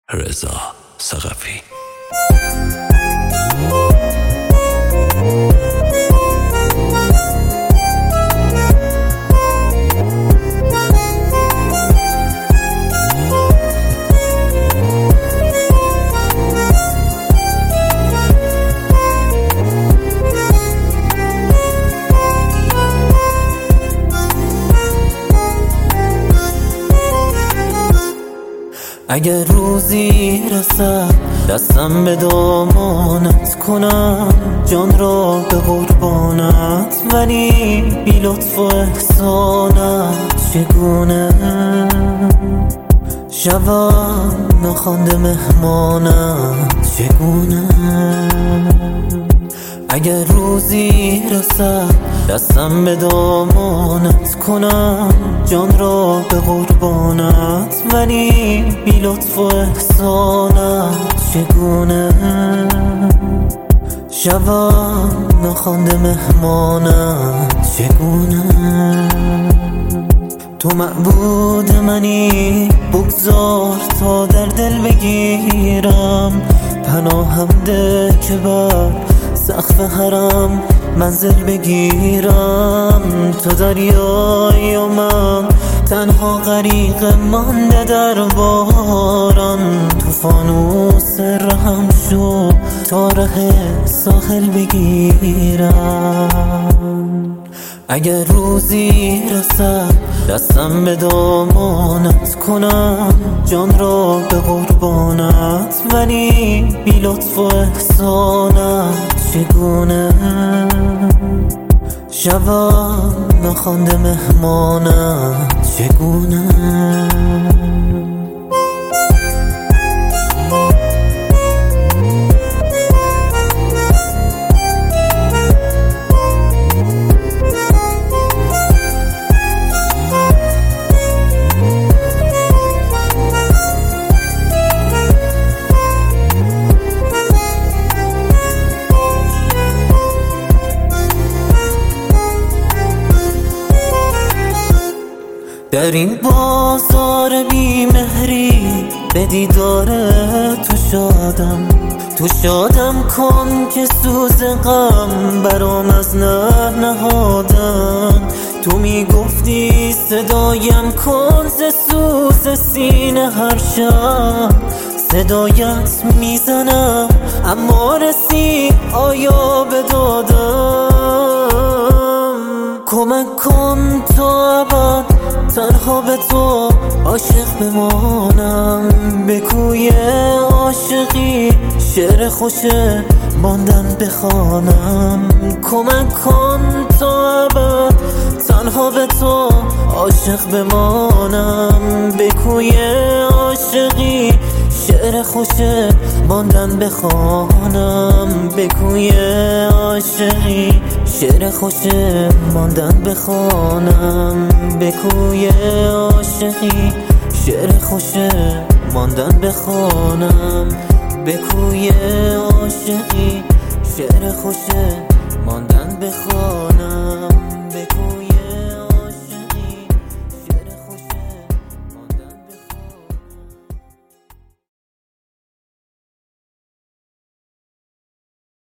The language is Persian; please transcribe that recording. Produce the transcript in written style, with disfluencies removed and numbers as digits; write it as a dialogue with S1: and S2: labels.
S1: رضا ثقفی.
S2: اگر روزی رسد دستم به دامانت کنم، جان را به قربانت، ولی بی لطف و احسانت چگونه شوم ناخوانده مهمانت چگونه. اگر روزی رسد دستم به دامانت کنم، جان را به قربانت، ولی بی لطف و احسانت چگونه شوم ناخوانده مهمانت چگونه. تو معبود منی، بگذار تا در دل بگیرم پناهم ده که بر سقف حرم منزل بگیرم. تو دریای و من تنها غریق مانده در باران، تو فانوس رهم شو تا ره ساحل بگیرم. اگر روزی رسد دستم به دامانت کنم، جان را به قربانت، ولی بی لطف و احسانت چگونه شوم ناخوانده مهمانت چگونه. در این بازار بی مهری به دیدار تو شادم کن که سوز غم برام از نهادن. تو میگفتی صدایم کن ز سوز سینه هر شب، صدایت میزنم اما رسی آیا به دادم. کمک کن تا ابد تنها به تو عاشق بمانم، به کوی عاشقی شعر خوش ماندن بخوانم. کمک کن تا ابد تنها به تو عاشق بمانم، به کوی عاشقی شعر خوش ماندن بخوانم. به کوی عاشقی شعر خوش ماندن بخوانم، به کوی عاشقی شعر خوش ماندن بخوانم، به کوی عاشقی شعر خوش ماندن بخوانم.